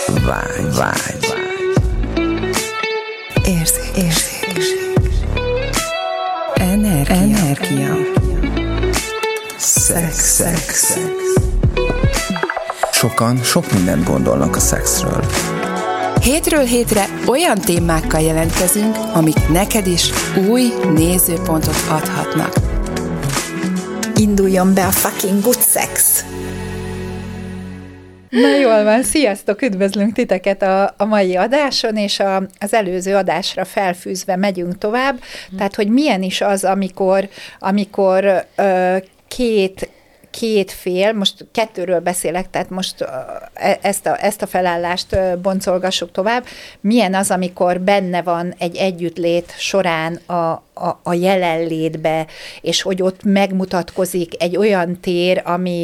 Vágy. Érzék. Energia. Szex. Sokan sok mindent gondolnak a szexről. Hétről hétre olyan témákkal jelentkezünk, amik neked is új nézőpontot adhatnak. Induljon be a fucking good sex! Na jól van, sziasztok, üdvözlünk titeket a mai adáson, és az előző adásra felfűzve megyünk tovább. Tehát, hogy milyen is az, amikor két fél, most kettőről beszélek, tehát most ezt a felállást boncolgassuk tovább, milyen az, amikor benne van egy együttlét során a jelenlétbe, és hogy ott megmutatkozik egy olyan tér,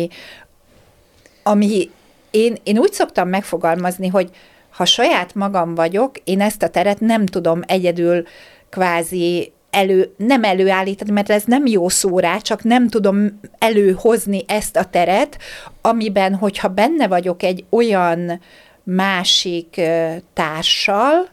ami én úgy szoktam megfogalmazni, hogy ha saját magam vagyok, én ezt a teret nem tudom egyedül kvázi nem előállítani, mert ez nem jó szó rá, csak nem tudom előhozni ezt a teret, amiben, hogyha benne vagyok egy olyan másik társal,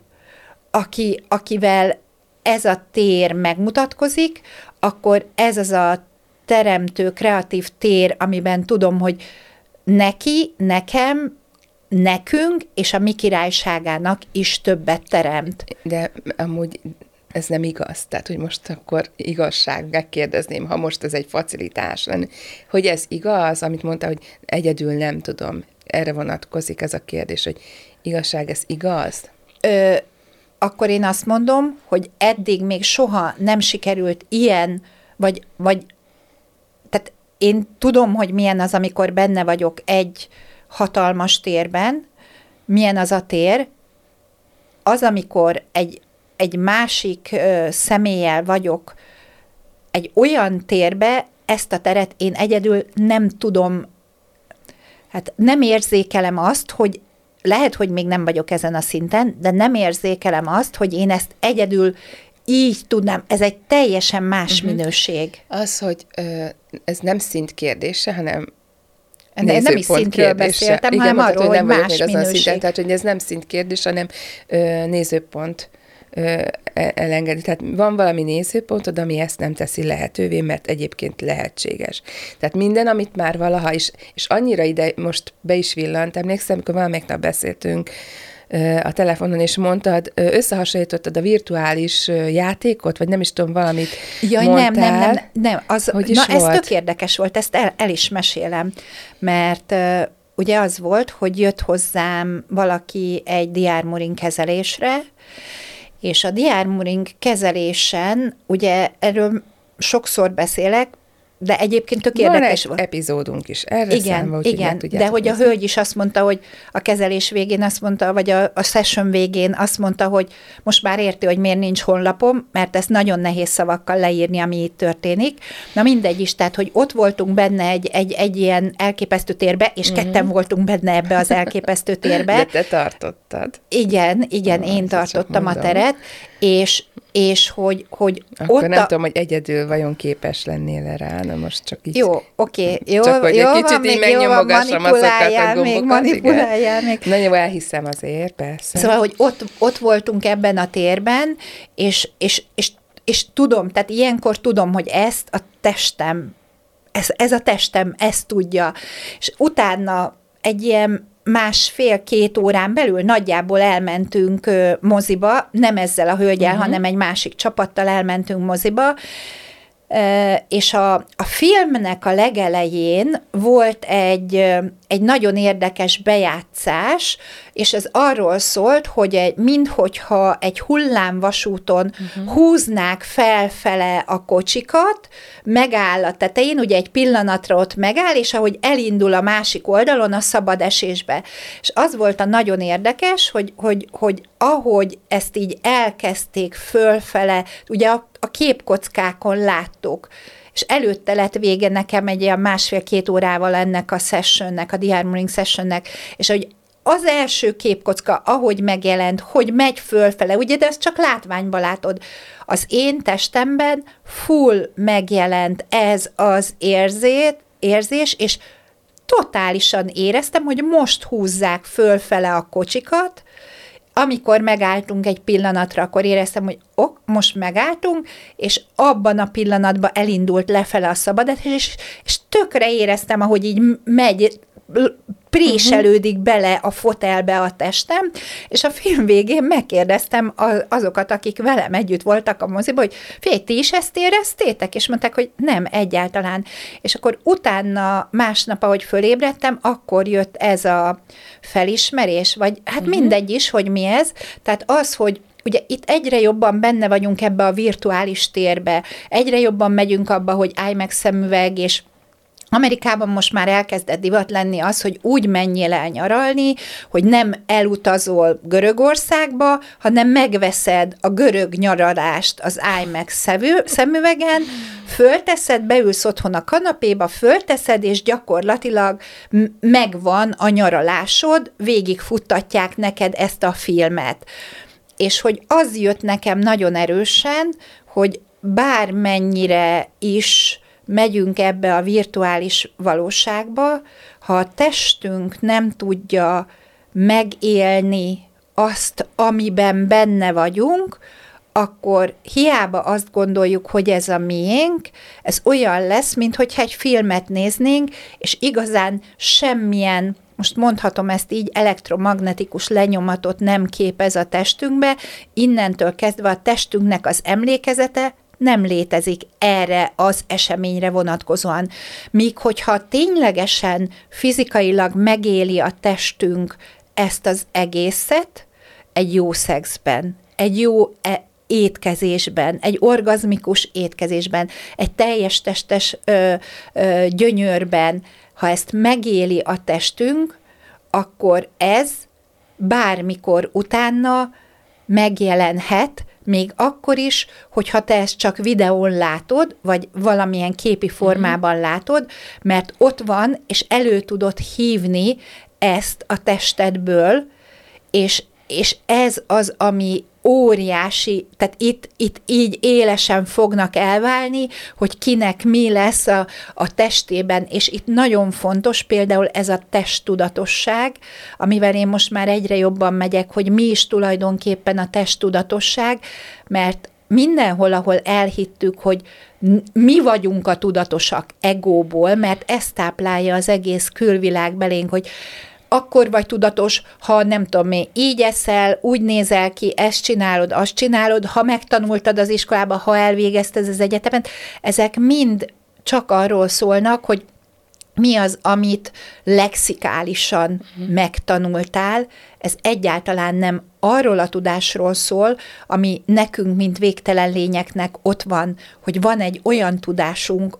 akivel ez a tér megmutatkozik, akkor ez az a teremtő, kreatív tér, amiben tudom, hogy neki, nekem, nekünk és a mi királyságának is többet teremt. De amúgy ez nem igaz. Tehát, hogy most akkor igazság, megkérdezném, ha most ez egy facilitás lenne, hogy ez igaz, amit mondta, hogy egyedül nem tudom. Erre vonatkozik ez a kérdés, hogy igazság, ez igaz? Akkor én azt mondom, hogy eddig még soha nem sikerült ilyen, vagy tehát én tudom, hogy milyen az, amikor benne vagyok egy hatalmas térben, milyen az a tér, az, amikor egy másik személlyel vagyok egy olyan térbe, ezt a teret én egyedül nem tudom, hát nem érzékelem azt, hogy lehet, hogy még nem vagyok ezen a szinten, de nem érzékelem azt, hogy én ezt egyedül így tudnám, ez egy teljesen más minőség. Az, hogy ez nem szint kérdése, hanem nem is szintről beszéltem, hanem arról, hogy más minőség. Tehát, hogy ez nem szint kérdés, hanem nézőpont elengedi. Tehát van valami nézőpontod, ami ezt nem teszi lehetővé, mert egyébként lehetséges. Tehát minden, amit már valaha is, és annyira ide most be is villant, emlékszem, amikor valamelyik nap beszéltünk a telefonon, és mondtad, összehasonlítottad a virtuális játékot, vagy nem is tudom, valamit mondtál. Nem. Ez tök érdekes volt, ezt el is mesélem, mert ugye az volt, hogy jött hozzám valaki egy diármuring kezelésre, és a diármuring kezelésen, ugye erről sokszor beszélek, de egyébként tök érdekes volt. Epizódunk is erre igen, de hogy a hölgy is azt mondta, hogy a kezelés végén azt mondta, vagy a session végén azt mondta, hogy most már érti, hogy miért nincs honlapom, mert ezt nagyon nehéz szavakkal leírni, ami itt történik. Na mindegy is, tehát, hogy ott voltunk benne egy ilyen elképesztő térbe, és ketten voltunk benne ebbe az elképesztő térbe. De te tartottad. Igen, én tartottam a teret, és hogy akkor nem tudom, hogy egyedül vajon képes lennél rá, na most csak így. Jó, oké. Csak hogy egy kicsit így megnyomogassam azokat a gombokat. Manipuláljál még. Na jó, elhiszem azért, persze. Szóval, hogy ott voltunk ebben a térben, és tudom, tehát ilyenkor tudom, hogy ezt a testem, ez a testem, ezt tudja. És utána egy ilyen 1,5-2 órán belül nagyjából elmentünk moziba, nem ezzel a hölgyel, hanem egy másik csapattal elmentünk moziba, és a filmnek a legelején volt egy nagyon érdekes bejátszás, és ez arról szólt, hogy minthogyha egy hullámvasúton húznák felfele a kocsikat, megáll a tetején, ugye egy pillanatra ott megáll, és ahogy elindul a másik oldalon a szabad esésbe. És az volt a nagyon érdekes, hogy ahogy ezt így elkezdték fölfele, ugye a képkockákon láttuk, és előtte lett vége nekem egy ilyen 1,5-2 órával ennek a sessionnek, a diármuring sessionnek, és hogy az első képkocka, ahogy megjelent, hogy megy fölfele, ugye, de ezt csak látványban látod. Az én testemben full megjelent ez az érzés, és totálisan éreztem, hogy most húzzák fölfele a kocsikat, amikor megálltunk egy pillanatra, akkor éreztem, hogy most megálltunk, és abban a pillanatban elindult lefele a szabadesés, és tökre éreztem, ahogy így megy, préselődik bele a fotelbe a testem, és a film végén megkérdeztem azokat, akik velem együtt voltak a moziba, hogy figyelj, ti is ezt éreztétek? És mondták, hogy nem, egyáltalán. És akkor utána másnap, ahogy fölébredtem, akkor jött ez a felismerés, vagy hát mindegy is, hogy mi ez. Tehát az, hogy ugye itt egyre jobban benne vagyunk ebbe a virtuális térbe, egyre jobban megyünk abba, hogy IMAX szemüveg, és Amerikában most már elkezdett divat lenni az, hogy úgy menjél el nyaralni, hogy nem elutazol Görögországba, hanem megveszed a görög nyaralást az IMAX szemüvegen, fölteszed, beülsz otthon a kanapéba, fölteszed, és gyakorlatilag megvan a nyaralásod, végigfuttatják neked ezt a filmet. És hogy az jött nekem nagyon erősen, hogy bármennyire is megyünk ebbe a virtuális valóságba, ha a testünk nem tudja megélni azt, amiben benne vagyunk, akkor hiába azt gondoljuk, hogy ez a miénk, ez olyan lesz, minthogyha egy filmet néznénk, és igazán semmilyen, most mondhatom ezt így, elektromagnetikus lenyomatot nem képez a testünkbe, innentől kezdve a testünknek az emlékezete nem létezik erre az eseményre vonatkozóan. Míg hogyha ténylegesen fizikailag megéli a testünk ezt az egészet, egy jó szexben, egy jó étkezésben, egy orgazmikus étkezésben, egy teljes testes gyönyörben, ha ezt megéli a testünk, akkor ez bármikor utána megjelenhet, még akkor is, hogyha te ezt csak videón látod, vagy valamilyen képi formában látod, mert ott van, és elő tudod hívni ezt a testedből, és ez az, ami óriási, tehát itt így élesen fognak elválni, hogy kinek mi lesz a testében, és itt nagyon fontos például ez a testtudatosság, amivel én most már egyre jobban megyek, hogy mi is tulajdonképpen a testtudatosság, mert mindenhol, ahol elhittük, hogy mi vagyunk a tudatosak egóból, mert ezt táplálja az egész külvilág belénk, hogy akkor vagy tudatos, ha nem tudom én, így eszel, úgy nézel ki, ezt csinálod, azt csinálod, ha megtanultad az iskolába, ha elvégezted az egyetemet, ezek mind csak arról szólnak, hogy mi az, amit lexikálisan megtanultál, ez egyáltalán nem arról a tudásról szól, ami nekünk, mint végtelen lényeknek ott van, hogy van egy olyan tudásunk,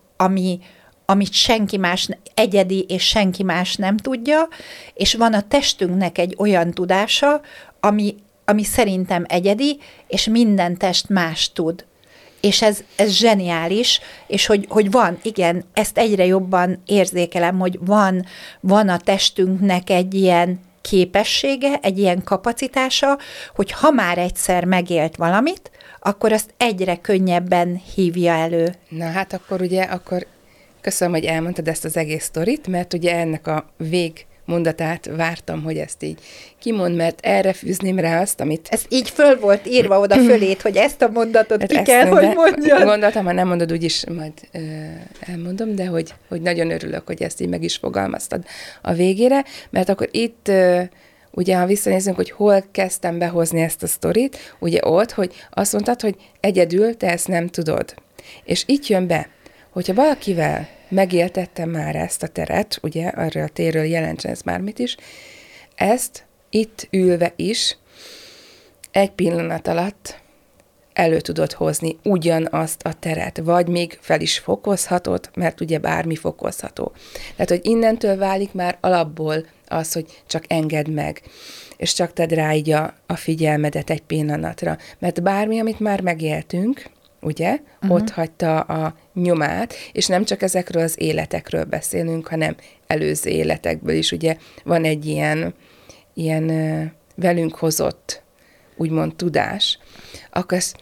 amit senki más egyedi, és senki más nem tudja, és van a testünknek egy olyan tudása, ami szerintem egyedi, és minden test más tud. És ez zseniális, és hogy van, igen, ezt egyre jobban érzékelem, hogy van a testünknek egy ilyen képessége, egy ilyen kapacitása, hogy ha már egyszer megélt valamit, akkor azt egyre könnyebben hívja elő. Na hát akkor köszönöm, hogy elmondtad ezt az egész sztorit, mert ugye ennek a végmondatát vártam, hogy ezt így kimond, mert erre fűzném rá azt, amit... Ez így föl volt írva oda fölét, hogy ezt a mondatot ki kell, hogy mondjad. Gondoltam, ha nem mondod, úgyis majd elmondom, de hogy nagyon örülök, hogy ezt így meg is fogalmaztad a végére, mert akkor itt... Ugye, ha visszanézünk, hogy hol kezdtem behozni ezt a sztorit, ugye ott, hogy azt mondtad, hogy egyedül te ezt nem tudod. És itt jön be, hogyha valakivel megéltettem már ezt a teret, ugye, arról a térről jelentsen ez bármit is, ezt itt ülve is egy pillanat alatt elő tudod hozni ugyanazt a teret, vagy még fel is fokozhatod, mert ugye bármi fokozható. Tehát, hogy innentől válik már alapból az, hogy csak engedd meg, és csak tedd rá így a figyelmedet egy pillanatra. Mert bármi, amit már megéltünk, ugye, ott hagyta a nyomát, és nem csak ezekről az életekről beszélünk, hanem előző életekből is, ugye van egy ilyen velünk hozott, úgymond tudás, akkor ezt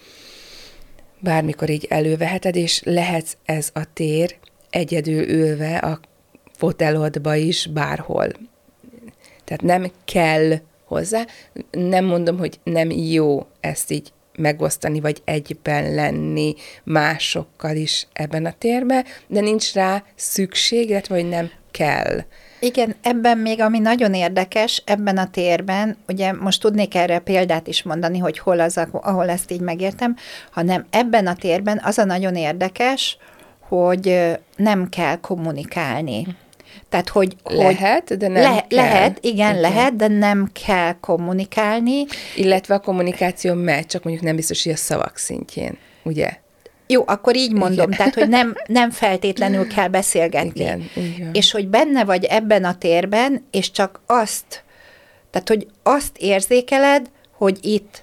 bármikor így előveheted, és lehetsz ez a tér egyedül ülve a fotelodba is, bárhol. Tehát nem kell hozzá. Nem mondom, hogy nem jó ezt így megosztani, vagy egyben lenni másokkal is ebben a térben, de nincs rá szükség, illetve hogy nem kell. Igen, ebben még, ami nagyon érdekes, ebben a térben, ugye most tudnék erre példát is mondani, hogy hol az, ahol ezt így megértem, hanem ebben a térben az a nagyon érdekes, hogy nem kell kommunikálni. Tehát, hogy lehet, de nem kell. Lehet, igen, lehet, de nem kell kommunikálni. Illetve a kommunikáció megy, csak mondjuk nem biztos, hogy a szavak szintjén, ugye? Jó, akkor így mondom, tehát, hogy nem feltétlenül kell beszélgetni. Igen, és hogy benne vagy ebben a térben, és csak tehát, hogy azt érzékeled, hogy itt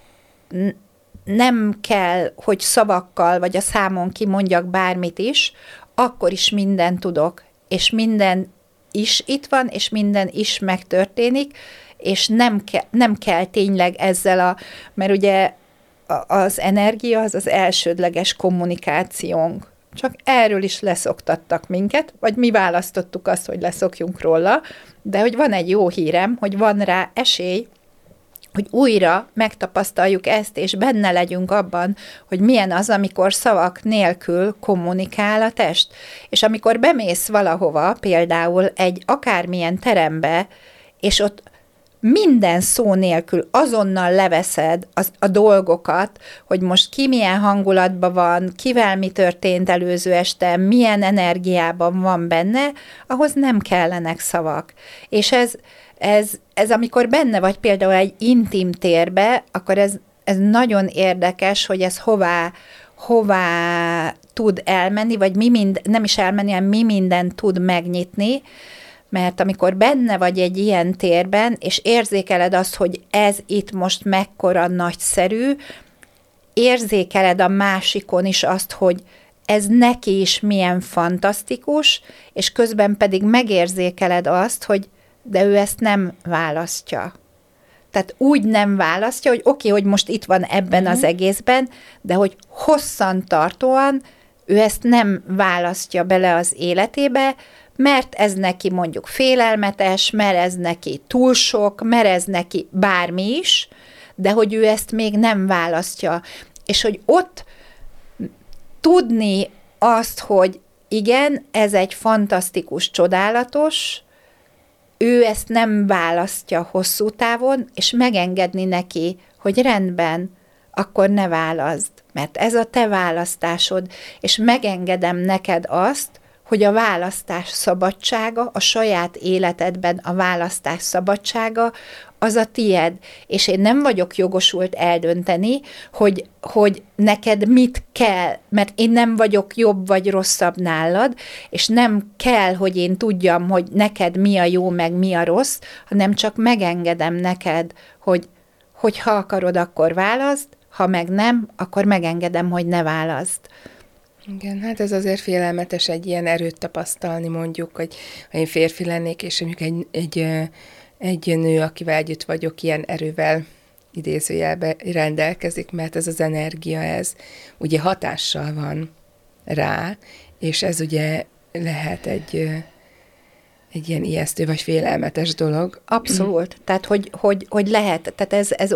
nem kell, hogy szavakkal, vagy a számon kimondjak bármit is, akkor is mindent tudok, és minden is itt van, és minden is megtörténik, és nem kell tényleg ezzel mert ugye az energia az elsődleges kommunikációnk. Csak erről is leszoktattak minket, vagy mi választottuk azt, hogy leszokjunk róla, de hogy van egy jó hírem, hogy van rá esély, hogy újra megtapasztaljuk ezt, és benne legyünk abban, hogy milyen az, amikor szavak nélkül kommunikál a test. És amikor bemész valahova, például egy akármilyen terembe, és ott minden szó nélkül azonnal leveszed a dolgokat, hogy most ki milyen hangulatban van, kivel mi történt előző este, milyen energiában van benne, ahhoz nem kellenek szavak. És ez amikor benne vagy például egy intim térbe, akkor ez nagyon érdekes, hogy ez hová tud elmenni, vagy nem is elmenni, hanem mi mindent tud megnyitni, mert amikor benne vagy egy ilyen térben, és érzékeled azt, hogy ez itt most mekkora nagyszerű, érzékeled a másikon is azt, hogy ez neki is milyen fantasztikus, és közben pedig megérzékeled azt, hogy de ő ezt nem választja. Tehát úgy nem választja, hogy oké, hogy most itt van ebben az egészben, de hogy hosszantartóan ő ezt nem választja bele az életébe, mert ez neki mondjuk félelmetes, mert ez neki túl sok, mert ez neki bármi is, de hogy ő ezt még nem választja. És hogy ott tudni azt, hogy igen, ez egy fantasztikus, csodálatos, ő ezt nem választja hosszú távon, és megengedni neki, hogy rendben, akkor ne válaszd, mert ez a te választásod, és megengedem neked azt, hogy a választás szabadsága, a saját életedben a választás szabadsága, az a tied. És én nem vagyok jogosult eldönteni, hogy neked mit kell, mert én nem vagyok jobb vagy rosszabb nálad, és nem kell, hogy én tudjam, hogy neked mi a jó, meg mi a rossz, hanem csak megengedem neked, hogy ha akarod, akkor válaszd, ha meg nem, akkor megengedem, hogy ne válaszd. Igen, hát ez azért félelmetes egy ilyen erőt tapasztalni, mondjuk, hogy ha én férfi lennék, és mondjuk egy nő, akivel együtt vagyok, ilyen erővel idézőjelben rendelkezik, mert ez az energia, ez ugye hatással van rá, és ez ugye lehet egy ilyen ijesztő vagy félelmetes dolog. Abszolút. Tehát, hogy lehet. Tehát ez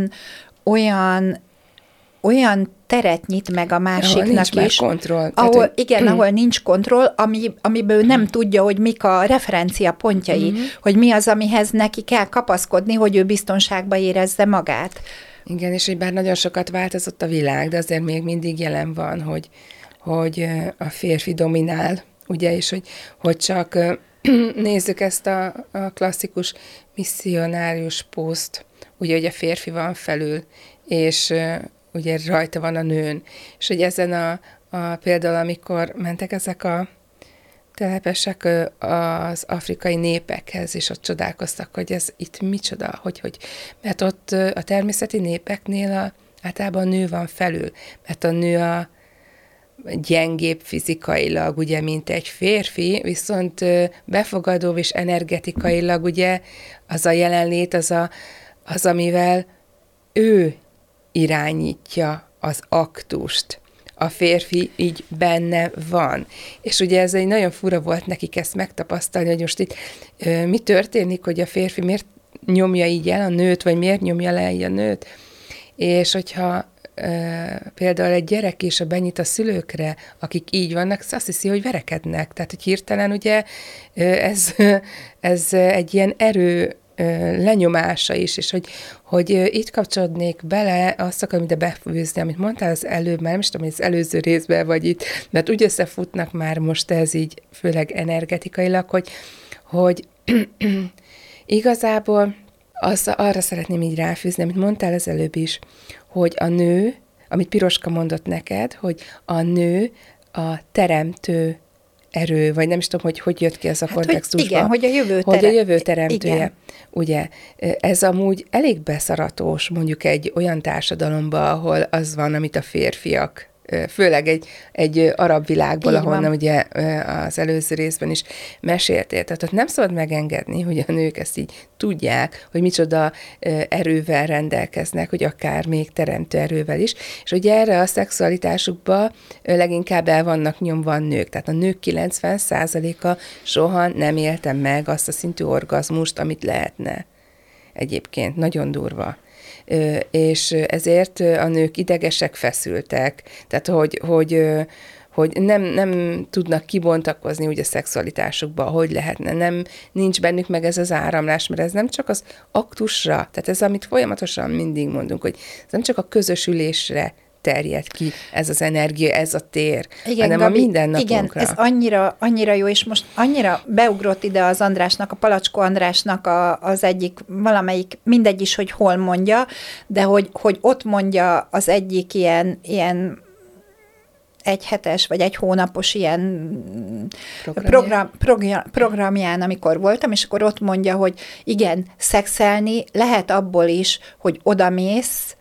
olyan teret nyit meg a másiknak nincs is. Kontroll. Ahol nincs kontroll, amiből nem tudja, hogy mik a referencia pontjai, hogy mi az, amihez neki kell kapaszkodni, hogy ő biztonságban érezze magát. Igen, és hogy bár nagyon sokat változott a világ, de azért még mindig jelen van, hogy a férfi dominál, ugye, és hogy csak nézzük ezt a klasszikus misszionárius pószt, ugye, hogy a férfi van felül, és ugye rajta van a nőn. És hogy ezen például, amikor mentek ezek a telepesek az afrikai népekhez, és ott csodálkoztak, hogy ez itt micsoda, mert ott a természeti népeknél általában a nő van felül, mert a nő a gyengébb fizikailag, ugye, mint egy férfi, viszont befogadó és energetikailag, ugye, az a jelenlét, az amivel ő irányítja az aktust, a férfi így benne van. És ugye ez egy nagyon fura volt nekik ezt megtapasztalni, hogy most itt mi történik, hogy a férfi miért nyomja így el a nőt, vagy miért nyomja le így a nőt. És hogyha például egy gyerek is benyit a szülőkre, akik így vannak, azt hiszi, hogy verekednek. Tehát, hogy hirtelen ugye ez egy ilyen erő lenyomása is, és hogy itt kapcsolódnék bele, azt akarom ide befűzni, amit mondtál az előbb, már nem is tudom, hogy az előző részben vagy itt, mert úgy összefutnak már most ez így, főleg energetikailag, hogy igazából arra szeretném így ráfűzni, amit mondtál az előbb is, hogy a nő, amit Piroska mondott neked, hogy a nő a teremtő erő, vagy nem is tudom, hogy jött ki ez a kontextusban. Igen, hogy a jövő Hogy a jövő teremtője. Igen. Ugye, ez amúgy elég beszaratos mondjuk egy olyan társadalomban, ahol az van, amit a férfiak, főleg egy arab világból, ahonnan ugye az előző részben is meséltél. Tehát ott nem szabad megengedni, hogy a nők ezt így tudják, hogy micsoda erővel rendelkeznek, hogy akár még teremtő erővel is. És ugye erre a szexualitásukba leginkább el vannak nyomva a nők. Tehát a nők 90%-a soha nem élte meg azt a szintű orgazmust, amit lehetne. Egyébként nagyon durva. És ezért a nők idegesek, feszültek, tehát hogy nem tudnak kibontakozni úgy a szexualitásukba, hogy lehetne, nincs bennük meg ez az áramlás, mert ez nem csak az aktusra, tehát ez, amit folyamatosan mindig mondunk, hogy ez nem csak a közösülésre terjed ki ez az energia, ez a tér, igen, hanem Gabi, a mindennapunkra. Igen, ez annyira jó, és most annyira beugrott ide az Andrásnak, a Palacskó Andrásnak az egyik, valamelyik, mindegy is, hogy hol mondja, de hogy ott mondja az egyik ilyen egyhetes, vagy egy hónapos ilyen programján, amikor voltam, és akkor ott mondja, hogy igen, szexelni lehet abból is, hogy odamész,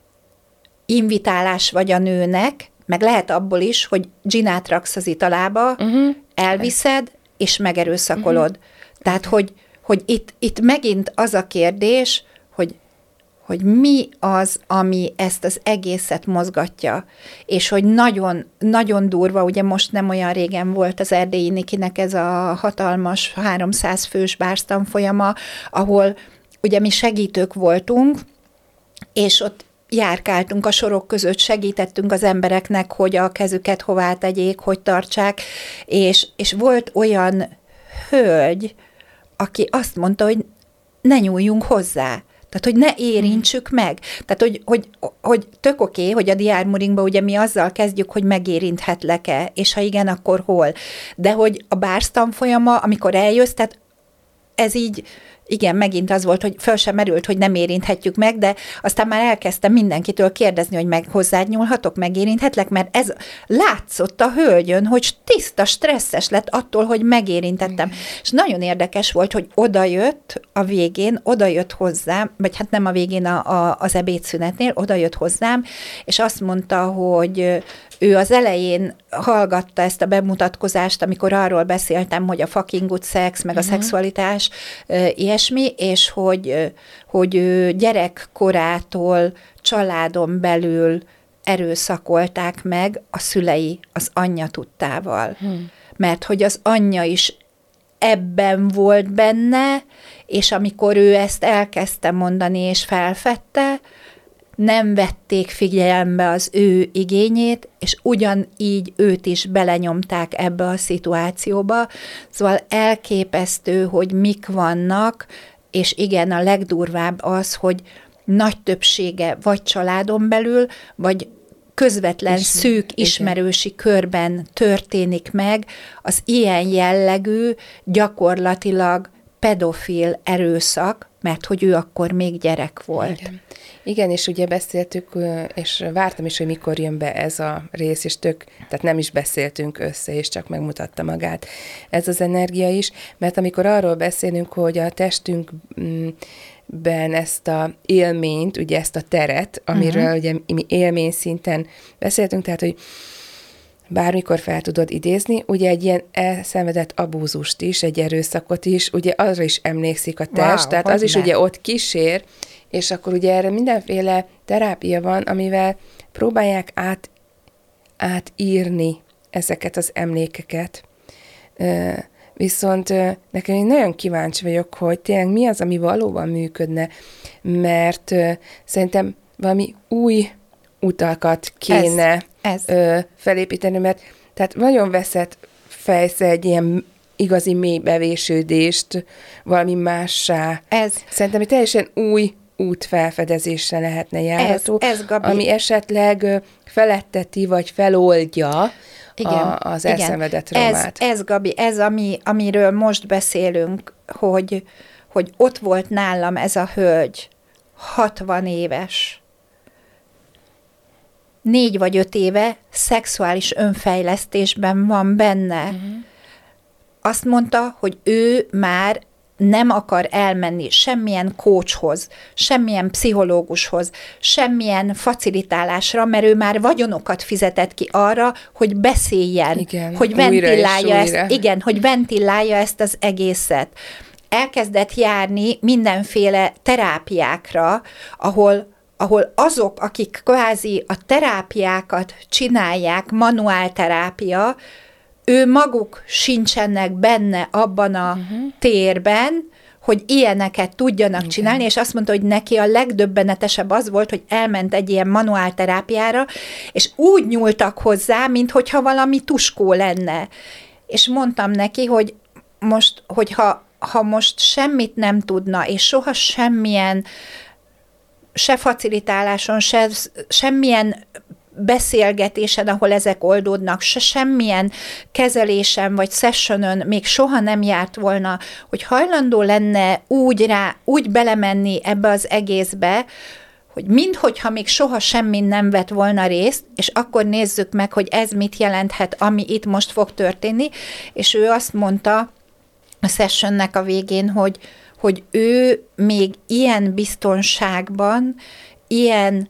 invitálás vagy a nőnek, meg lehet abból is, hogy ginát raksz az italába, elviszed, és megerőszakolod. Tehát, hogy itt megint az a kérdés, hogy mi az, ami ezt az egészet mozgatja, és hogy nagyon, nagyon durva, ugye most nem olyan régen volt az Erdélyi Nikinek ez a hatalmas 300 fős bárztanfolyama, ahol ugye mi segítők voltunk, és ott járkáltunk a sorok között, segítettünk az embereknek, hogy a kezüket hová tegyék, hogy tartsák, és volt olyan hölgy, aki azt mondta, hogy ne nyúljunk hozzá. Tehát, hogy ne érintsük meg. Tehát, hogy tök oké, hogy a diármuringban ugye mi azzal kezdjük, hogy megérinthetlek-e, és ha igen, akkor hol. De hogy a bárztanfolyama, amikor eljössz, tehát ez így, igen, megint az volt, hogy föl sem merült, hogy nem érinthetjük meg, de aztán már elkezdtem mindenkitől kérdezni, hogy hozzád nyúlhatok, megérinthetlek, mert ez látszott a hölgyön, hogy tiszta, stresszes lett attól, hogy megérintettem. És nagyon érdekes volt, hogy odajött hozzám, vagy hát nem a végén az ebédszünetnél, odajött hozzám, és azt mondta, hogy ő az elején hallgatta ezt a bemutatkozást, amikor arról beszéltem, hogy a fucking good sex, meg a szexualitás, ilyesmi, és hogy ő gyerekkorától családon belül erőszakolták meg a szülei az anyja tudtával. Mert hogy az anyja is ebben volt benne, és amikor ő ezt elkezdte mondani és felfedte, nem vették figyelembe az ő igényét, és ugyanígy őt is belenyomták ebbe a szituációba. Szóval elképesztő, hogy mik vannak, és igen, a legdurvább az, hogy nagy többsége vagy családon belül, vagy közvetlen szűk ismerősi körben történik meg az ilyen jellegű, gyakorlatilag pedofil erőszak, mert hogy ő akkor még gyerek volt. Igen, és ugye beszéltük, és vártam is, hogy mikor jön be ez a rész, és tehát nem is beszéltünk össze, és csak megmutatta magát ez az energia is, mert amikor arról beszélünk, hogy a testünkben ezt a élményt, ugye ezt a teret, amiről ugye mi élmény szinten beszéltünk, tehát, hogy bármikor fel tudod idézni, ugye egy ilyen elszenvedett abúzust is, egy erőszakot is, ugye arra is emlékszik a test, tehát az is ugye ott kísér, és akkor ugye erre mindenféle terápia van, amivel próbálják átírni ezeket az emlékeket. Viszont nekem én nagyon kíváncsi vagyok, hogy tényleg mi az, ami valóban működne, mert szerintem valami új utakat kéne felépíteni, mert tehát nagyon veszett fejsze egy ilyen igazi mélybevésődést, valami mássá. Szerintem egy teljesen új útfelfedezésre lehetne járható, ami esetleg feletteti, vagy feloldja az elszenvedett traumát. Ez, Gabi, ez, amiről most beszélünk, hogy ott volt nálam ez a hölgy, 60 éves, 4 vagy 5 éve szexuális önfejlesztésben van benne. Azt mondta, hogy ő már nem akar elmenni semmilyen coachhoz, semmilyen pszichológushoz, semmilyen facilitálásra, mert ő már vagyonokat fizetett ki arra, hogy beszéljen, igen, hogy ventilálja ezt, igen, hogy ventilálja ezt az egészet. Elkezdett járni mindenféle terápiákra, ahol azok, akik kvázi a terápiákat csinálják, manuálterápia, ő maguk sincsenek benne abban a térben, hogy ilyeneket tudjanak csinálni, és azt mondta, hogy neki a legdöbbenetesebb az volt, hogy elment egy ilyen manuálterápiára, és úgy nyúltak hozzá, minthogyha valami tuskó lenne. És mondtam neki, hogy most, ha most semmit nem tudna, és soha semmilyen, se facilitáláson, semmilyen beszélgetésen, ahol ezek oldódnak, semmilyen kezelésen vagy sessionön még soha nem járt volna, hogy hajlandó lenne úgy belemenni ebbe az egészbe, hogy minthogyha még soha semmin nem vett volna részt, és akkor nézzük meg, hogy ez mit jelenthet, ami itt most fog történni, és ő azt mondta a sessionnek a végén, hogy ő még ilyen biztonságban, ilyen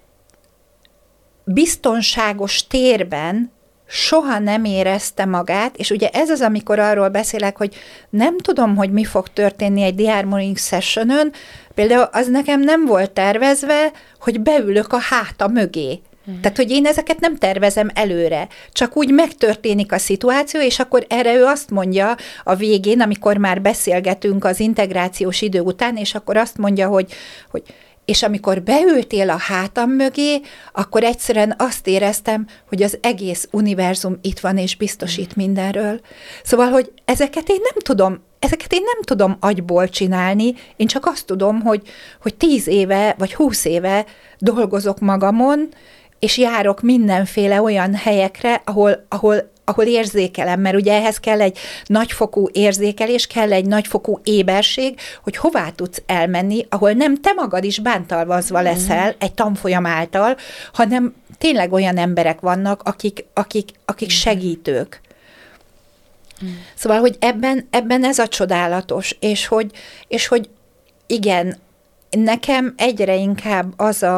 biztonságos térben soha nem érezte magát, és ugye ez az, amikor arról beszélek, hogy nem tudom, hogy mi fog történni egy DR Morning Sessionön, például az nekem nem volt tervezve, hogy beülök a háta mögé. Tehát, hogy én ezeket nem tervezem előre, csak úgy megtörténik a szituáció, és akkor erre ő azt mondja a végén, amikor már beszélgetünk az integrációs idő után, és akkor azt mondja, hogy és amikor beültél a hátam mögé, akkor egyszerűen azt éreztem, hogy az egész univerzum itt van és biztosít mindenről. Szóval, hogy ezeket én nem tudom agyból csinálni, én csak azt tudom, hogy 10 éve vagy 20 éve dolgozok magamon, és járok mindenféle olyan helyekre, ahol érzékelem, mert ugye ehhez kell egy nagyfokú érzékelés, kell egy nagyfokú éberség, hogy hová tudsz elmenni, ahol nem te magad is bántalmazva leszel egy tanfolyam által, hanem tényleg olyan emberek vannak, akik segítők. Szóval, hogy ebben ez a csodálatos, és hogy igen, nekem egyre inkább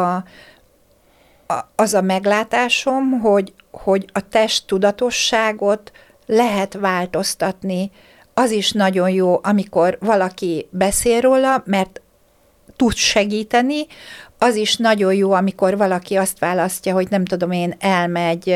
az a meglátásom, hogy a testtudatosságot lehet változtatni. Az is nagyon jó, amikor valaki beszél róla, mert tud segíteni, az is nagyon jó, amikor valaki azt választja, hogy nem tudom én, elmegy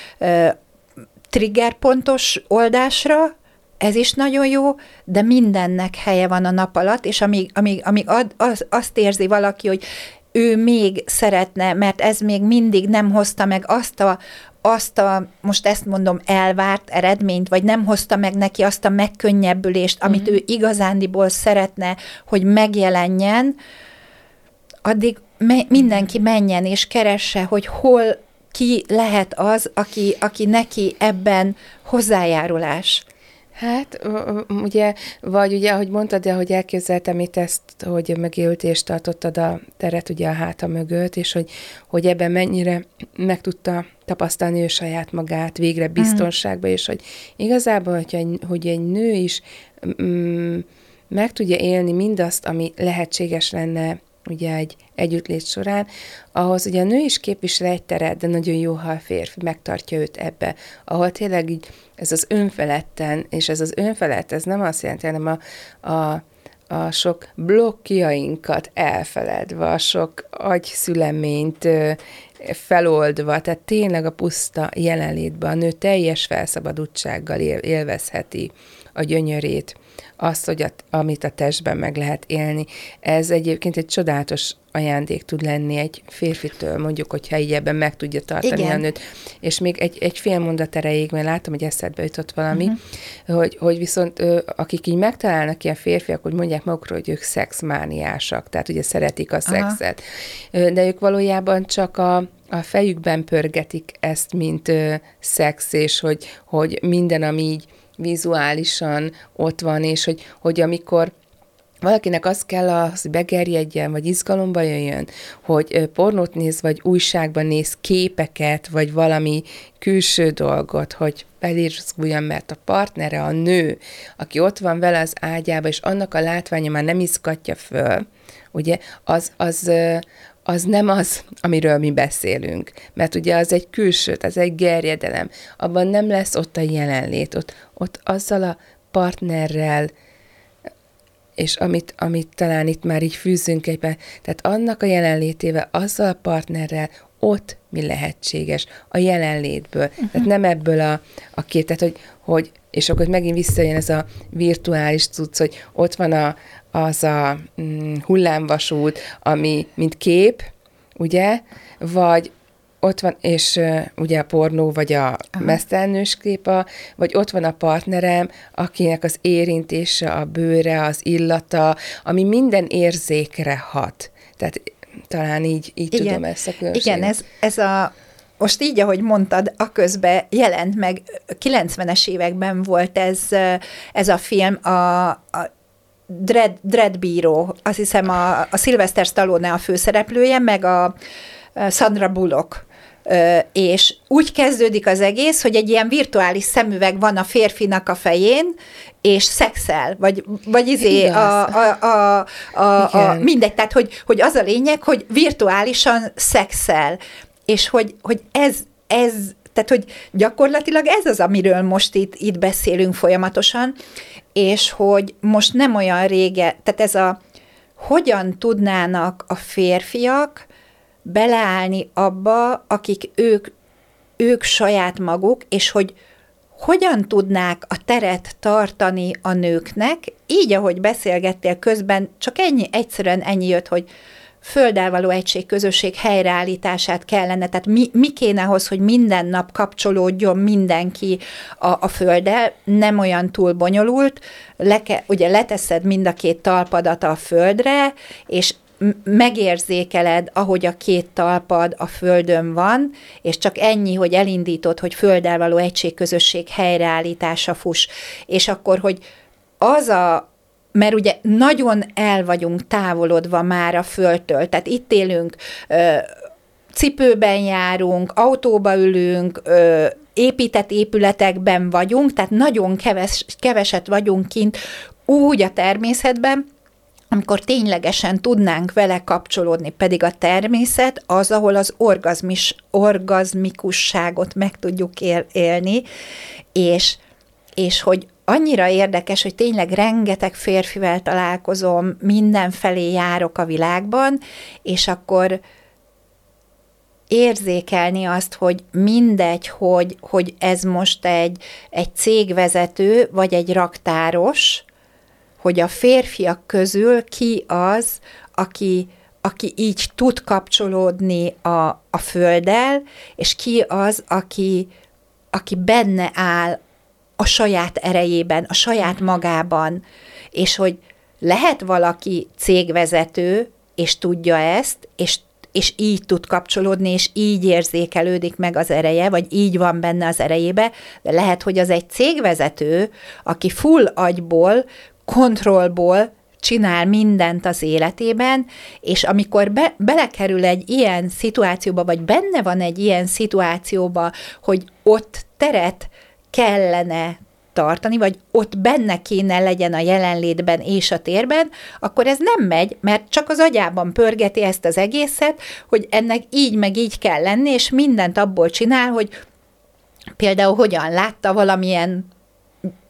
triggerpontos oldásra, ez is nagyon jó, de mindennek helye van a nap alatt, és amíg azt érzi valaki, hogy ő még szeretne, mert ez még mindig nem hozta meg azt a, most ezt mondom, elvárt eredményt, vagy nem hozta meg neki azt a megkönnyebbülést, amit ő igazándiból szeretne, hogy megjelenjen, addig mindenki menjen és keresse, hogy hol ki lehet az, aki neki ebben hozzájárulás. Hát, ugye, vagy ugye, ahogy mondtad, de hogy elképzeltem itt ezt, hogy megéltél és tartottad a teret ugye a háta mögött, és hogy ebben mennyire meg tudta tapasztalni ő saját magát végre biztonságban, és hogy igazából, hogy egy nő is meg tudja élni mindazt, ami lehetséges lenne ugye egy együttlét során, ahhoz ugye a nő is képvisel egy teret, de nagyon jó, ha a férfi megtartja őt ebbe, ahol tényleg így ez az önfeledten, és ez az önfelett, ez nem azt jelenti, hanem a sok blokkjainkat elfeledve, a sok agyszüleményt feloldva, tehát tényleg a puszta jelenlétben a nő teljes felszabadultsággal élvezheti a gyönyörét, azt, hogy amit a testben meg lehet élni. Ez egyébként egy csodálatos ajándék tud lenni egy férfitől, mondjuk, hogyha így ebben meg tudja tartani a nőt. És még egy fél mondat erejéig, mert látom, hogy eszedbe jutott valami, hogy viszont akik így megtalálnak ilyen férfiak, hogy mondják magukról, hogy ők szexmániásak, tehát ugye szeretik a szexet, de ők valójában csak a fejükben pörgetik ezt, mint szex, és hogy minden, ami így vizuálisan ott van, és hogy amikor valakinek az kell, hogy begerjedjen, vagy izgalomba jöjjön, hogy pornót néz, vagy újságban néz képeket, vagy valami külső dolgot, hogy felizguljon, mert a partnere, a nő, aki ott van vele az ágyába, és annak a látványa már nem izgatja föl, ugye, az nem az, amiről mi beszélünk, mert ugye az egy külső, az egy gerjedelem, abban nem lesz ott a jelenlét, ott azzal a partnerrel, és amit talán itt már így fűzünk egyben, tehát annak a jelenlétével, azzal a partnerrel ott mi lehetséges a jelenlétből. Tehát nem ebből a kép, tehát hogy és akkor megint visszajön ez a virtuális cucc, hogy ott van az a hullámvasút, ami mint kép, ugye, vagy ott van, és ugye a pornó, vagy a mesztelenős kép, vagy ott van a partnerem, akinek az érintése, a bőre, az illata, ami minden érzékre hat. Tehát talán így tudom ezt a különbséget. Igen, ez a... Most így, ahogy mondtad, aközben jelent meg, 90-es években volt ez a film, a Dread Bíró, azt hiszem a Sylvester Stallone a főszereplője, meg a Sandra Bullock. És úgy kezdődik az egész, hogy egy ilyen virtuális szemüveg van a férfinak a fején, és szexel, vagy mindegy, tehát hogy az a lényeg, hogy virtuálisan szexel, és hogy ez tehát hogy gyakorlatilag ez az, amiről most itt beszélünk folyamatosan, és hogy most nem olyan régen, tehát hogyan tudnának a férfiak beleállni abba, akik ők saját maguk, és hogy hogyan tudnák a teret tartani a nőknek, így, ahogy beszélgettél közben, csak egyszerűen ennyi jött, hogy földdel való egységközösség helyreállítását kellene, tehát mi kéne ahhoz, hogy minden nap kapcsolódjon mindenki a földdel, nem olyan túl bonyolult, ugye leteszed mind a két talpadat a földre, és megérzékeled, ahogy a két talpad a földön van, és csak ennyi, hogy elindítod, hogy földdel való egységközösség helyreállítása fuss. És akkor, hogy mert ugye nagyon el vagyunk távolodva már a földtől, tehát itt élünk, cipőben járunk, autóba ülünk, épített épületekben vagyunk, tehát nagyon keveset vagyunk kint úgy a természetben, amikor ténylegesen tudnánk vele kapcsolódni, pedig a természet az, ahol az orgazmikusságot meg tudjuk élni, és hogy annyira érdekes, hogy tényleg rengeteg férfivel találkozom, mindenfelé járok a világban, és akkor érzékelni azt, hogy mindegy, hogy ez most egy cégvezető, vagy egy raktáros, hogy a férfiak közül ki az, aki így tud kapcsolódni a földdel, és ki az, aki benne áll a saját erejében, a saját magában, és hogy lehet valaki cégvezető, és tudja ezt, és így tud kapcsolódni, és így érzékelődik meg az ereje, vagy így van benne az erejébe, de lehet, hogy az egy cégvezető, aki full agyból, kontrollból csinál mindent az életében, és amikor belekerül egy ilyen szituációba, vagy benne van egy ilyen szituációba, hogy ott teret kellene tartani, vagy ott benne kéne legyen a jelenlétben és a térben, akkor ez nem megy, mert csak az agyában pörgeti ezt az egészet, hogy ennek így meg így kell lenni, és mindent abból csinál, hogy például hogyan látta valamilyen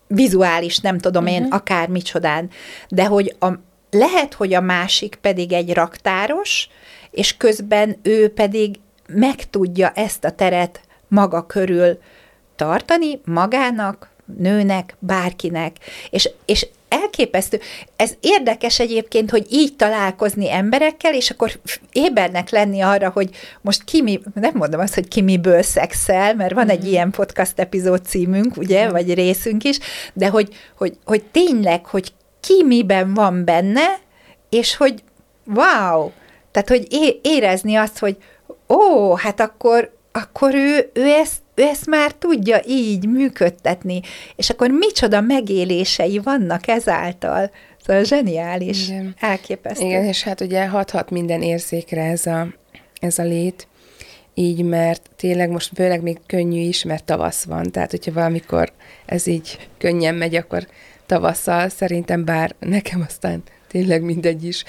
vizuális, nem tudom én, akár micsodán, de hogy lehet, hogy a másik pedig egy raktáros, és közben ő pedig meg tudja ezt a teret maga körül tartani, magának, nőnek, bárkinek, és elképesztő. Ez érdekes egyébként, hogy így találkozni emberekkel, és akkor ébernek lenni arra, hogy most nem mondom azt, hogy ki miből szexel, mert van egy ilyen podcast epizód címünk, ugye, vagy részünk is, de hogy tényleg, hogy ki miben van benne, és hogy wow, tehát, hogy érezni azt, hogy hát akkor ő ezt már tudja így működtetni, és akkor micsoda megélései vannak ezáltal. Szóval zseniális, igen. Elképesztő. Igen, és hát ugye hathat minden érzékre ez a lét, így, mert tényleg most főleg még könnyű is, mert tavasz van, tehát hogyha valamikor ez így könnyen megy, akkor tavasszal szerintem, bár nekem aztán tényleg mindegy is.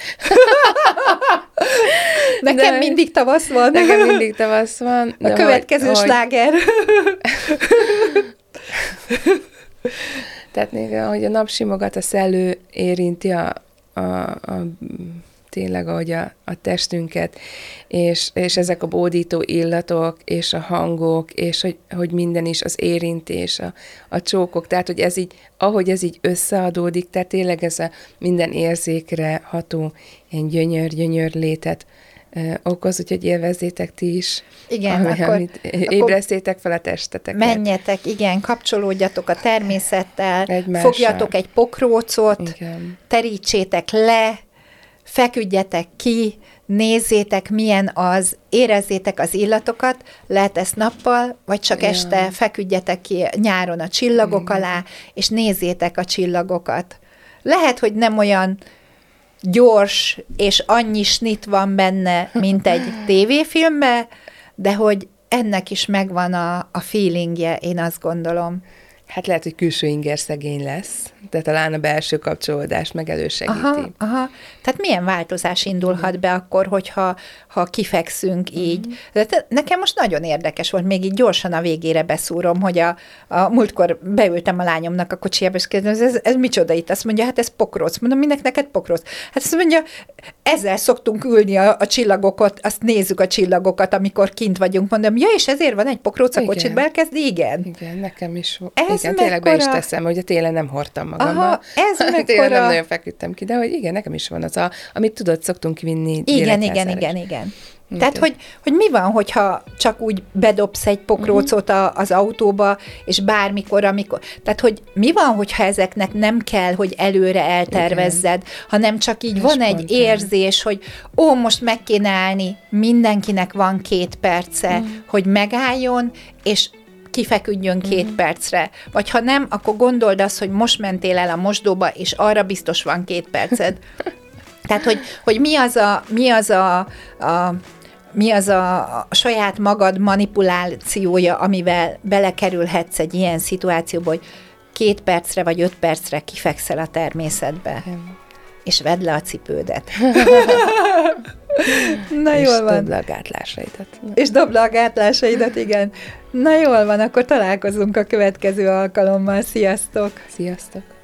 Nekem mindig tavasz van. Nekem mindig tavasz van. A következő sláger. Tehát még, ahogy a napsimogat, a szellő érinti tényleg, ahogy a testünket, és ezek a bódító illatok, és a hangok, és hogy minden is, az érintés, a csókok, tehát, hogy ez így, ahogy ez így összeadódik, tehát tényleg ez a minden érzékre ható ilyen gyönyör létet okoz, úgyhogy élvezzétek ti is. Igen, amit ébresztétek fel a testeteket. Menjetek, igen, kapcsolódjatok a természettel, fogjatok egy pokrócot, igen. Terítsétek le, feküdjetek ki, nézzétek, milyen az, érezzétek az illatokat, lehet ezt nappal, vagy csak este feküdjetek ki nyáron a csillagok alá, és nézzétek a csillagokat. Lehet, hogy nem olyan gyors, és annyi snit van benne, mint egy tévéfilmben, de hogy ennek is megvan a feelingje, én azt gondolom. Hát lehet, hogy külső inger szegény lesz, de talán a belső kapcsolódást meg elősegíti. Aha. Tehát milyen változás indulhat be akkor, hogyha kifekszünk így? De nekem most nagyon érdekes volt, még így gyorsan a végére beszúrom, hogy a múltkor beültem a lányomnak a kocsiába, és kérdezem, ez micsoda itt? Azt mondja, hát ez pokróc. Mondom, minek neked pokróc? Hát azt mondja, ezzel szoktunk ülni a csillagokat, azt nézzük a csillagokat, amikor kint vagyunk. Mondom, ja, és ezért van egy pokróc a kocsidba elkezd? Igen, nekem is. Igen, tényleg be is teszem, hogy tényleg nem hordtam magammal. Aha, ez mekkora... Tényleg nem nagyon feküdtem ki, de hogy igen, nekem is van az amit tudod, szoktunk vinni. Igen. Tehát, hogy mi van, hogyha csak úgy bedobsz egy pokrócot az autóba, és bármikor, amikor... Tehát, hogy mi van, hogyha ezeknek nem kell, hogy előre eltervezzed, hanem csak így van egy érzés, hogy most meg kéne állni, mindenkinek van 2 perce, hogy megálljon, és kifeküdjön 2 percre. Vagy ha nem, akkor gondold azt, hogy most mentél el a mosdóba, és arra biztos van 2 perced. Tehát, hogy mi az a saját magad manipulációja, amivel belekerülhetsz egy ilyen szituációba, hogy 2 percre vagy 5 percre kifekszel a természetbe. És vedd le a cipődet. Na és jól van. És dobd le a gátlásaidat, igen. Na jól van, akkor találkozunk a következő alkalommal. Sziasztok! Sziasztok!